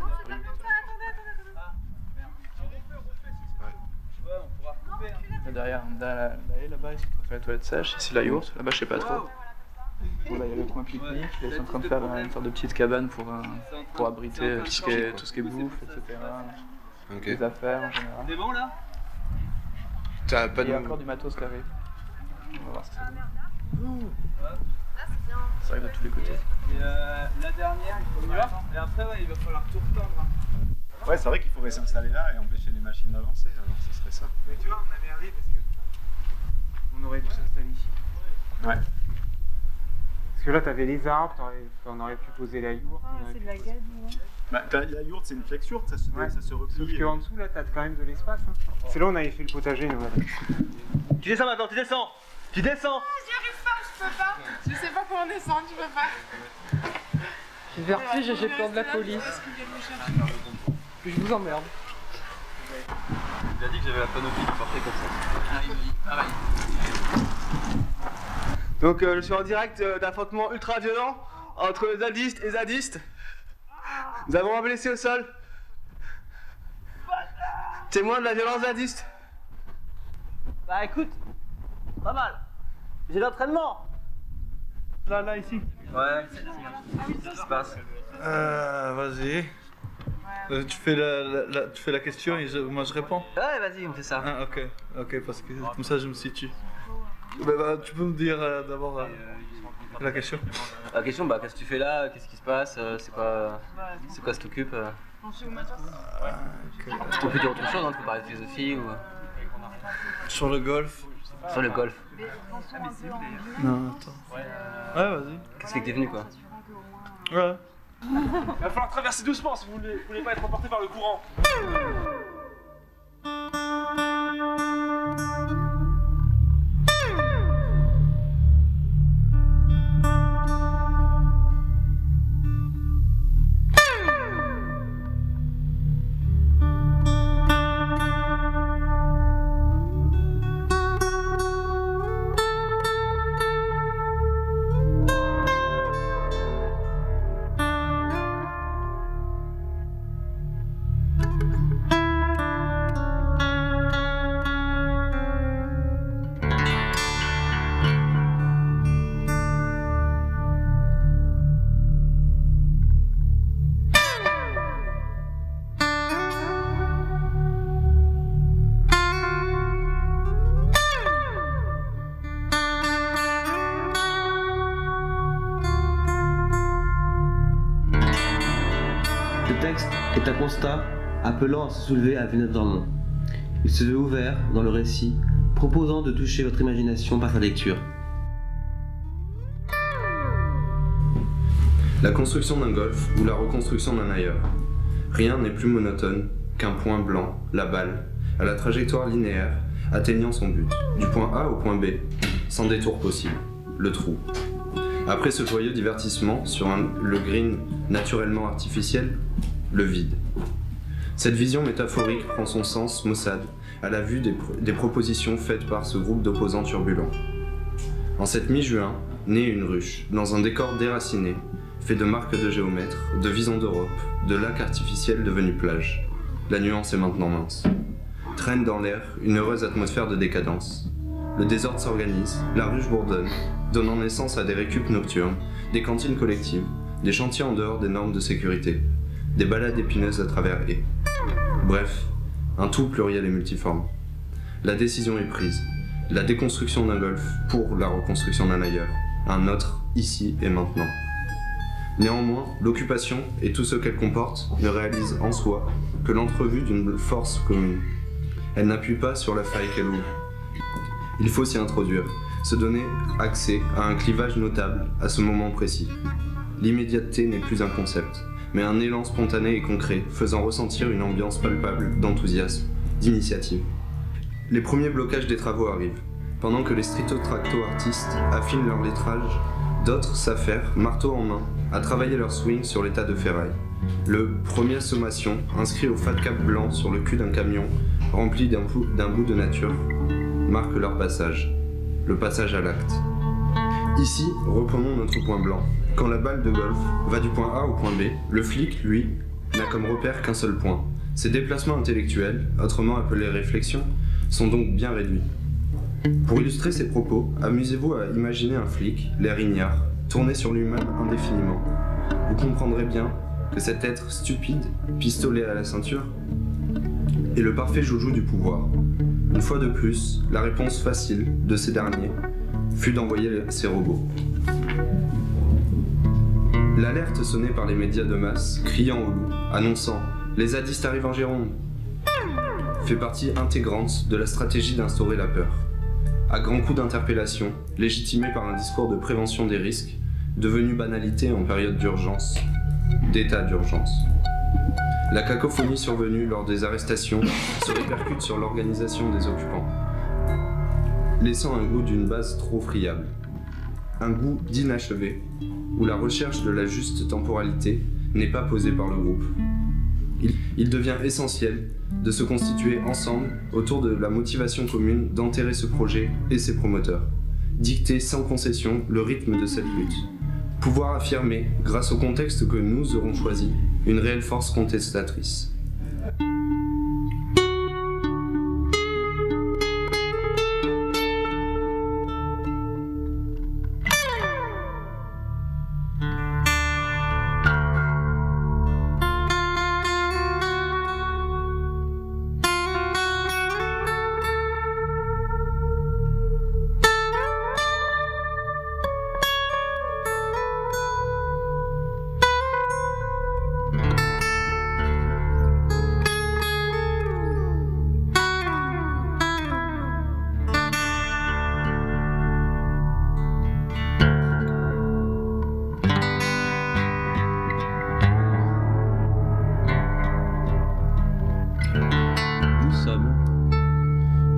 I: Là, derrière, là, là, là, là-bas, ils sont en train de faire les toilettes sèches. Ici, la yourte. Là-bas, je sais pas trop. Bon, là, il y a le coin pique-nique. Là, ils sont en train de faire euh, une sorte de petite cabane pour, euh, pour abriter euh, tout ce, qui est, tout ce qui est bouffe, et cetera.
P: Ok.
I: Des affaires en général.
G: C'est bon là?
P: T'as pas
I: Il y a
P: de.
I: encore du matos qui arrive. On va voir si ça donne. Ça arrive de tous les côtés.
G: Et euh, la dernière, il faut attendre. Et après, ouais, il va falloir tout retendre. hein.
N: Ouais, c'est vrai qu'il faudrait s'installer là et empêcher les machines d'avancer, alors ce serait ça.
M: Mais tu vois, on a merdé parce que on aurait dû s'installer ici.
N: Ouais.
M: Parce que là, t'avais les arbres, t'aurais- on aurait pu poser la yourte. on aurait
J: c'est
M: pu
J: de la
M: poser-
J: gadoue.
N: Bah, t'as- la yourte, c'est une flex yourte, ça se,
M: Ouais.
N: ça se replie.
M: Sauf qu'en dessous, là, t'as quand même de l'espace. Hein. C'est là où on avait fait le potager, nous.
G: Tu descends maintenant, tu descends! Tu descends!
J: J'y arrive pas, je peux pas. Je sais pas comment descendre, je peux pas.
O: J'ai vertige et j'ai peur de la police. Puis je vous emmerde.
I: Il a dit que j'avais la panoplie de portée comme ça.
G: Ah, il m'a dit, pareil.
Q: Donc euh, je suis en direct euh, d'affrontement ultra violent entre zadistes et zadistes. Nous avons un blessé au sol. Témoin de la violence zadiste.
G: Bah écoute, pas mal. J'ai l'entraînement.
H: Là, là, ici.
I: Ouais, qu'est-ce qui se passe?
N: Euh, vas-y.
R: Euh, tu, fais la, la, la- tu fais la question et je- moi je réponds.
I: Ouais, vas-y, on fait ça.
R: Ah, ok, ok, parce que comme ça je me situe. Bah, bah, tu peux me dire euh, d'abord euh, la question?
I: La question, bah, qu'est-ce que tu fais là? Qu'est-ce qui se passe? euh, C'est quoi, c'est quoi, ça t'occupe? euh On peut dire autre chose, hein, tu peux parler de philosophie ou.
R: Sur le golf.
I: Sur le golf.
R: Non, attends. Ouais, vas-y.
I: Qu'est-ce que t'es venu quoi?
R: Ouais.
Q: Il va falloir traverser doucement si vous voulez, vous voulez pas être emporté par le courant.
D: Ce texte est un constat appelant à se soulever à Villeneuve-d'Ornon. Il se veut ouvert dans le récit, proposant de toucher votre imagination par sa lecture.
P: La construction d'un golf ou la reconstruction d'un ailleurs. Rien n'est plus monotone qu'un point blanc, la balle, à la trajectoire linéaire, atteignant son but, du point A au point B, sans détour possible, le trou. Après ce joyeux divertissement sur un- le green naturellement artificiel, le vide. Cette vision métaphorique prend son sens maussade à la vue des, pro- des propositions faites par ce groupe d'opposants turbulents. En cette mi-juin, naît une ruche, dans un décor déraciné, fait de marques de géomètres, de visons d'Europe, de lacs artificiels devenus plages. La nuance est maintenant mince. Traîne dans l'air une heureuse atmosphère de décadence. Le désordre s'organise, la ruche bourdonne, donnant naissance à des récup nocturnes, des cantines collectives, des chantiers en dehors des normes de sécurité, des balades épineuses à travers haies. Bref, un tout pluriel et multiforme. La décision est prise. La déconstruction d'un golf pour la reconstruction d'un ailleurs. Un autre, ici et maintenant. Néanmoins, l'occupation et tout ce qu'elle comporte ne réalise en soi que l'entrevue d'une force commune. Elle n'appuie pas sur la faille qu'elle ouvre. Il faut s'y introduire, se donner accès à un clivage notable à ce moment précis. L'immédiateté n'est plus un concept, mais un élan spontané et concret, faisant ressentir une ambiance palpable d'enthousiasme, d'initiative. Les premiers blocages des travaux arrivent. Pendant que les strito-tracto-artistes affinent leur lettrage, d'autres s'affairent, marteau en main, à travailler leur swing sur les tas de ferraille. Le premier sommation, inscrit au fat cap blanc sur le cul d'un camion, rempli d'un bout, d'un bout de nature, marque leur passage. Le passage à l'acte. Ici, reprenons notre point blanc. Quand la balle de golf va du point A au point B, le flic, lui, n'a comme repère qu'un seul point. Ses déplacements intellectuels, autrement appelés réflexions, sont donc bien réduits. Pour illustrer ces propos, amusez-vous à imaginer un flic, l'air ignare, tourné sur lui-même indéfiniment. Vous comprendrez bien que cet être stupide, pistolet à la ceinture, est le parfait joujou du pouvoir. Une fois de plus, la réponse facile de ces derniers fut d'envoyer ces robots. L'alerte sonnée par les médias de masse, criant au loup, annonçant « Les zadistes arrivent en Gironde !» fait partie intégrante de la stratégie d'instaurer la peur. À grands coups d'interpellation, légitimée par un discours de prévention des risques, devenu banalité en période d'urgence, d'état d'urgence. La cacophonie survenue lors des arrestations se répercute sur l'organisation des occupants, laissant un goût d'une base trop friable, un goût d'inachevé, où la recherche de la juste temporalité n'est pas posée par le groupe. Il, il devient essentiel de se constituer ensemble autour de la motivation commune d'enterrer ce projet et ses promoteurs, dicter sans concession le rythme de cette lutte, pouvoir affirmer, grâce au contexte que nous aurons choisi, une réelle force contestatrice.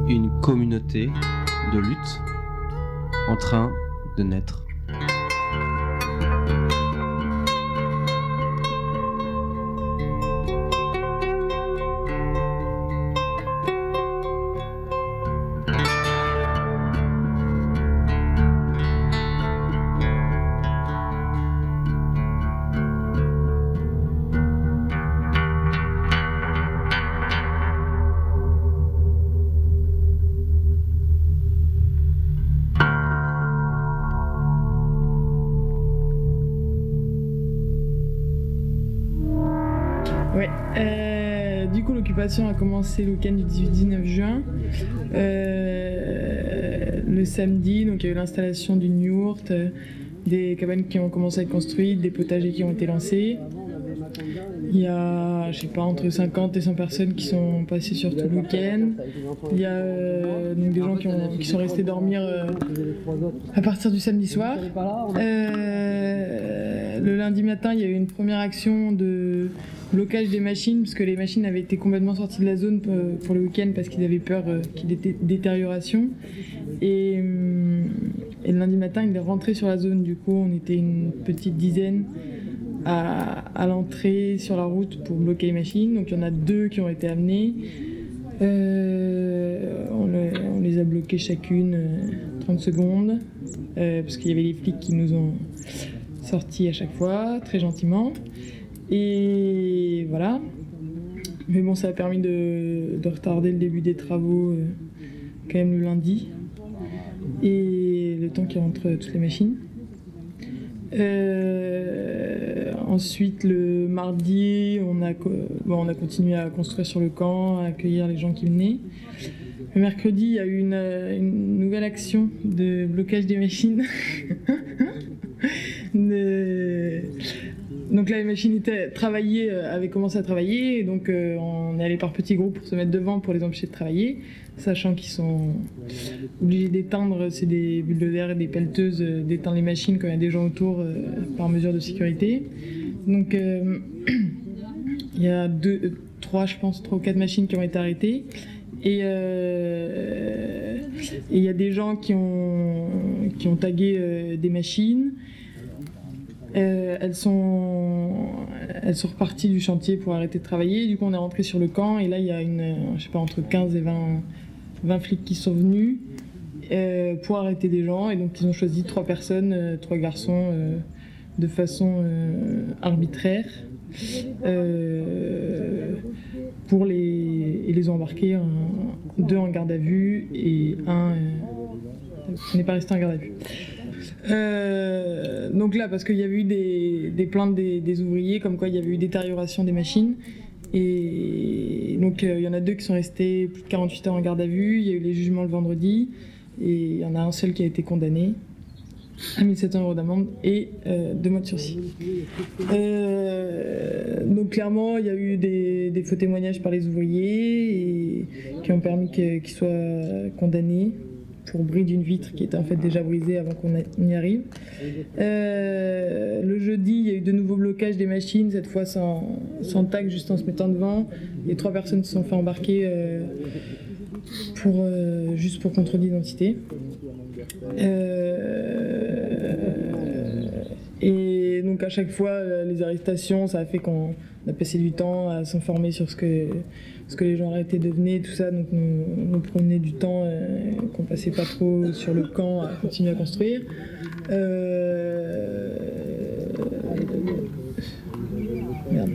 S: une communauté de lutte en train de naître.
L: Ouais, euh, du coup l'occupation a commencé le week-end du dix-huit dix-neuf juin. Euh, le samedi, donc il y a eu l'installation d'une yourte, euh, des cabanes qui ont commencé à être construites, des potagers qui ont été lancés. Il y a, je sais pas, entre cinquante et cent personnes qui sont passées sur tout le week-end. Il y a euh, donc des gens qui, ont, qui sont restés dormir euh, à partir du samedi soir. Euh, le lundi matin, il y a eu une première action de blocage des machines, parce que les machines avaient été complètement sorties de la zone pour le week-end parce qu'ils avaient peur euh, qu'il y ait des détériorations. Et, et le lundi matin, ils est rentré sur la zone. Du coup, on était une petite dizaine à, à l'entrée sur la route pour bloquer les machines. Donc il y en a deux qui ont été amenées. Euh, on, le, on les a bloquées chacune euh, trente secondes, euh, parce qu'il y avait les flics qui nous ont sortis à chaque fois, très gentiment. Et voilà. Mais bon, ça a permis de, de retarder le début des travaux euh, quand même le lundi. Et le temps qu'ils rentrent toutes les machines. Euh, ensuite, le mardi, on a, bon, on a continué à construire sur le camp, à accueillir les gens qui venaient. Le mercredi, il y a eu une, une nouvelle action de blocage des machines. de... Donc là, les machines étaient travaillées, avaient commencé à travailler, et donc euh, on est allé par petits groupes pour se mettre devant pour les empêcher de travailler, sachant qu'ils sont obligés d'éteindre, c'est des bulles d'air et des pelleteuses, euh, d'éteindre les machines quand il y a des gens autour euh, par mesure de sécurité. Donc euh, il y a deux, euh, trois, je pense, trois ou quatre machines qui ont été arrêtées. Et euh, il y a des gens qui ont, qui ont tagué euh, des machines. Euh, elles, sont, elles sont reparties du chantier pour arrêter de travailler. Du coup, on est rentré sur le camp et là, il y a une, je sais pas, entre quinze et vingt, vingt flics qui sont venus euh, pour arrêter des gens. Et donc, ils ont choisi trois personnes, euh, trois garçons, euh, de façon euh, arbitraire, euh, pour les, et les ont embarqués, un, deux en garde à vue et un euh, n'est pas resté en garde à vue. Euh, donc là, parce qu'il y avait eu des, des plaintes des, des ouvriers, comme quoi il y avait eu détérioration des machines. Et donc euh, il y en a deux qui sont restés plus de quarante-huit heures en garde à vue. Il y a eu les jugements le vendredi. Et il y en a un seul qui a été condamné à mille sept cents euros d'amende et euh, deux mois de sursis. Euh, donc clairement, il y a eu des, des faux témoignages par les ouvriers et, qui ont permis que, qu'ils soient condamnés pour bris d'une vitre qui était en fait déjà brisée avant qu'on y arrive. Euh, le jeudi, il y a eu de nouveaux blocages des machines, cette fois sans, sans tag, juste en se mettant devant. Les trois personnes se sont fait embarquer euh, pour, euh, juste pour contrôle d'identité. Euh, et donc à chaque fois, les arrestations, ça a fait qu'on a passé du temps à s'informer sur ce que, ce que les gens arrêtés devenaient, tout ça. Donc nous, nous prenait du temps, euh, qu'on passait pas trop sur le camp à continuer à construire. Euh... Merde.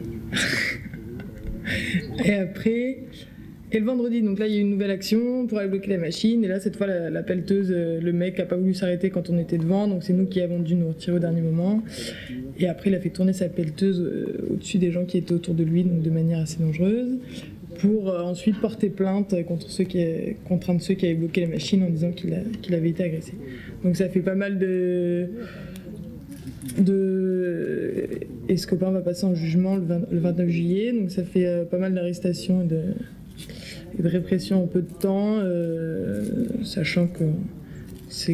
L: Et après... Et le vendredi, donc là, il y a eu une nouvelle action pour aller bloquer la machine. Et là, cette fois, la, la pelleteuse, le mec n'a pas voulu s'arrêter quand on était devant. Donc c'est nous qui avons dû nous retirer au dernier moment. Et après, il a fait tourner sa pelleteuse euh, au-dessus des gens qui étaient autour de lui, donc de manière assez dangereuse, pour euh, ensuite porter plainte contre, ceux qui, contre un de ceux qui avaient bloqué la machine en disant qu'il, a, qu'il avait été agressé. Donc ça fait pas mal de... de... Et ce copain va passer en jugement le, vingt, le vingt-neuf juillet. Donc ça fait euh, pas mal d'arrestations et de... et de répression en peu de temps, euh, sachant que c'est,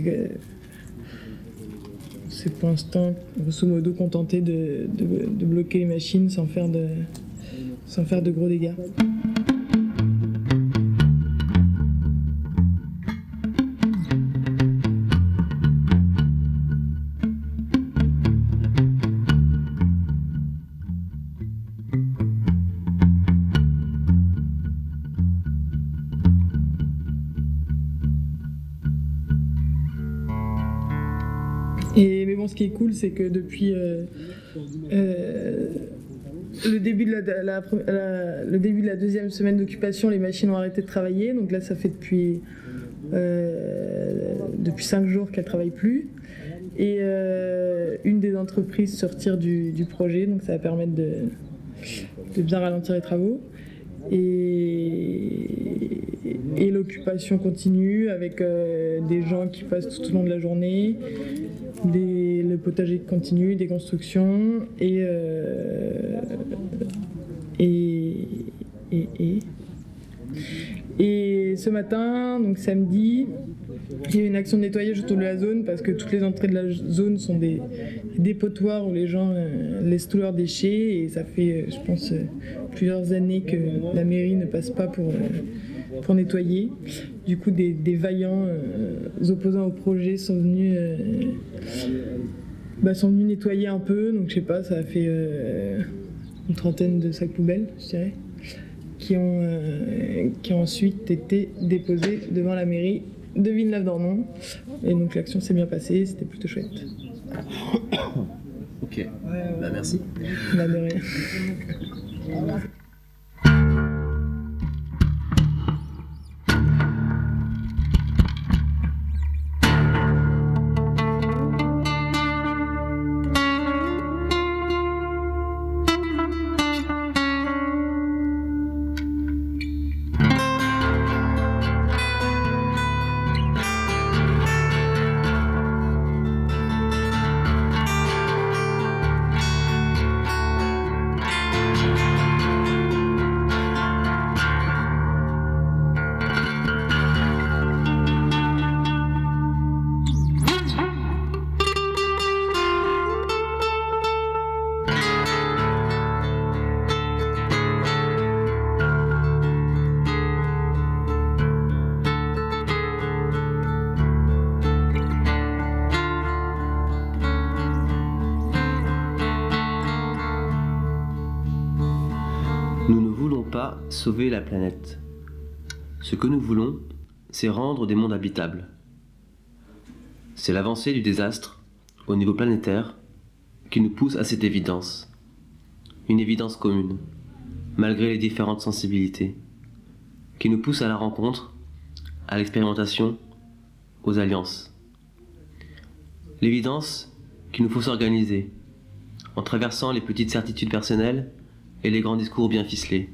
L: c'est pour l'instant, grosso modo, contenté de, de, de bloquer les machines sans faire de, sans faire de gros dégâts. justement, ce qui est cool, c'est que depuis euh, euh, le, début de la, la, la, le début de la deuxième semaine d'occupation, les machines ont arrêté de travailler. Donc là, ça fait depuis, euh, depuis cinq jours qu'elles ne travaillent plus. Et euh, une des entreprises sortir du, du projet, donc ça va permettre de, de bien ralentir les travaux. Et, et l'occupation continue avec euh, des gens qui passent tout au long de la journée, des, le potager qui continue, des constructions et, euh, et, et, et, et ce matin, donc samedi, il y a eu une action de nettoyage autour de la zone parce que toutes les entrées de la zone sont des dépotoirs où les gens euh, laissent tous leurs déchets et ça fait, euh, je pense, euh, plusieurs années que la mairie ne passe pas pour, euh, pour nettoyer. Du coup, des, des vaillants euh, opposants au projet sont venus, euh, bah, sont venus nettoyer un peu, donc je sais pas, ça a fait euh, une trentaine de sacs poubelles, je dirais, qui ont, euh, qui ont ensuite été déposés devant la mairie de Villeneuve-d'Ornon. Et donc l'action s'est bien passée, c'était plutôt chouette.
S: Ok, bah merci.
L: Bah, de rien.
D: Nous ne voulons pas sauver la planète. Ce que nous voulons, c'est rendre des mondes habitables. C'est l'avancée du désastre, au niveau planétaire, qui nous pousse à cette évidence. Une évidence commune, malgré les différentes sensibilités, qui nous pousse à la rencontre, à l'expérimentation, aux alliances. L'évidence qu'il nous faut s'organiser, en traversant les petites certitudes personnelles et les grands discours bien ficelés.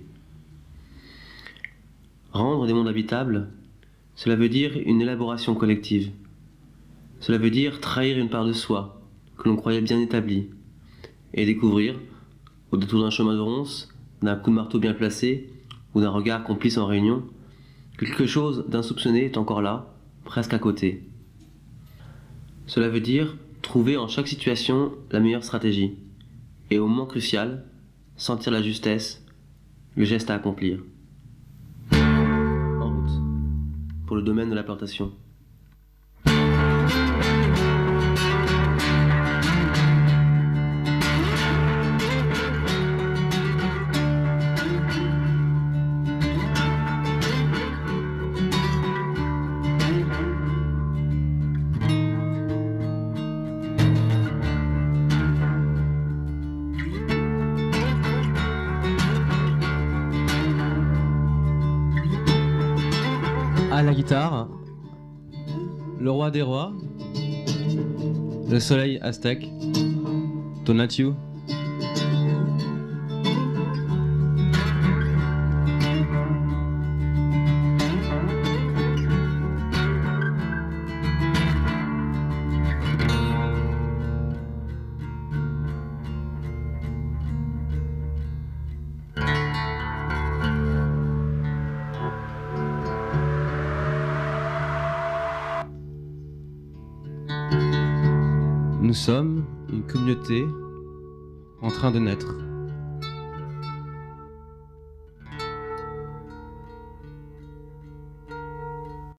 D: Rendre des mondes habitables, cela veut dire une élaboration collective. Cela veut dire trahir une part de soi, que l'on croyait bien établie, et découvrir, au détour d'un chemin de ronce, d'un coup de marteau bien placé, ou d'un regard complice en réunion, que quelque chose d'insoupçonné est encore là, presque à côté. Cela veut dire trouver en chaque situation la meilleure stratégie, et au moment crucial, sentir la justesse, le geste à accomplir. En route, pour le domaine de la plantation.
S: À la guitare, le roi des rois, le soleil aztèque, Tonatiuh. Nous sommes une communauté en train de naître.